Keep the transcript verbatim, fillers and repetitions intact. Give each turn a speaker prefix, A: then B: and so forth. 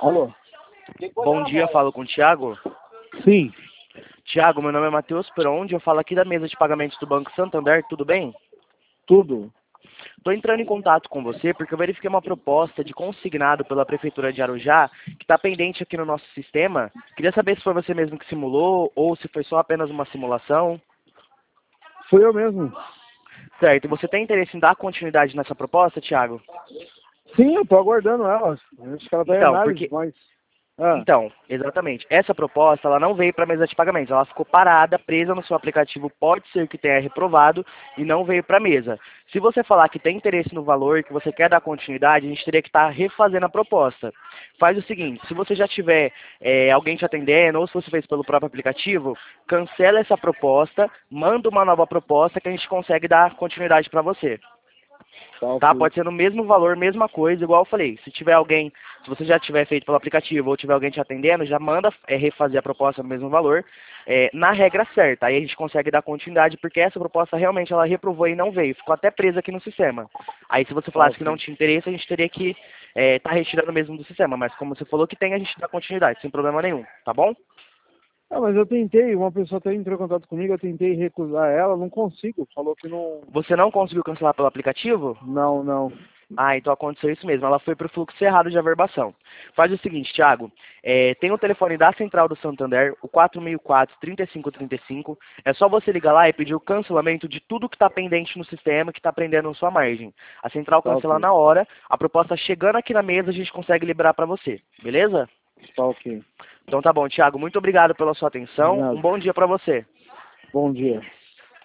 A: Alô?
B: Bom dia, falo com o Thiago.
A: Sim,
B: Thiago, meu nome é Matheus Peronde, eu falo aqui da mesa de pagamentos do Banco Santander, tudo bem?
A: tudo.
B: Estou entrando em contato com você porque eu verifiquei uma proposta de consignado pela Prefeitura de Arujá que está pendente aqui no nosso sistema. Queria saber se foi você mesmo que simulou ou se foi só apenas uma simulação.
A: Fui eu mesmo.
B: Certo, e você tem interesse em dar continuidade nessa proposta, Thiago?
A: Sim, eu tô aguardando ela. Acho que ela tá em
B: Então,
A: análise,
B: porque
A: mas... Ah,
B: Então, exatamente. Essa proposta, ela não veio para a mesa de pagamentos. Ela ficou parada, presa no seu aplicativo. Pode ser que tenha reprovado e não veio para a mesa. Se você falar que tem interesse no valor, que você quer dar continuidade, a gente teria que estar refazendo a proposta. Faz o seguinte, se você já tiver é, alguém te atendendo, ou se você fez pelo próprio aplicativo, cancela essa proposta, manda uma nova proposta que a gente consegue dar continuidade para você.
A: tá
B: Tá?
A: ok.
B: Pode ser no mesmo valor, mesma coisa, igual eu falei. Se tiver alguém, se você já tiver feito pelo aplicativo ou tiver alguém te atendendo, já manda é, refazer a proposta no mesmo valor, é, na regra certa. Aí a gente consegue dar continuidade, porque essa proposta realmente ela reprovou e não veio. Ficou até presa aqui no sistema. Aí se você
A: Tá
B: falasse que não
A: ok.
B: tinha interesse, a gente teria que estar tá retirando mesmo do sistema. Mas como você falou que tem, a gente dá continuidade, sem problema nenhum. Tá bom?
A: Ah, mas eu tentei, uma pessoa até entrou em contato comigo, eu tentei recusar ela, não consigo. Falou que não...
B: Você não conseguiu cancelar pelo aplicativo?
A: Não, não.
B: Ah, então aconteceu isso mesmo. Ela foi para o fluxo errado de averbação. Faz o seguinte, Thiago. É, tem o telefone da Central do Santander, o quatro mil e quatro, trinta e cinco trinta e cinco. É só você ligar lá e pedir o cancelamento de tudo que está pendente no sistema, que está prendendo sua margem. A Central
A: Tá
B: cancela
A: ok.
B: na hora. A proposta chegando aqui na mesa, a gente consegue liberar para você. Beleza?
A: Tá ok.
B: Então tá bom, Thiago. Muito obrigado pela sua
A: De
B: atenção. Um
A: nada.
B: bom dia para você.
A: Bom dia.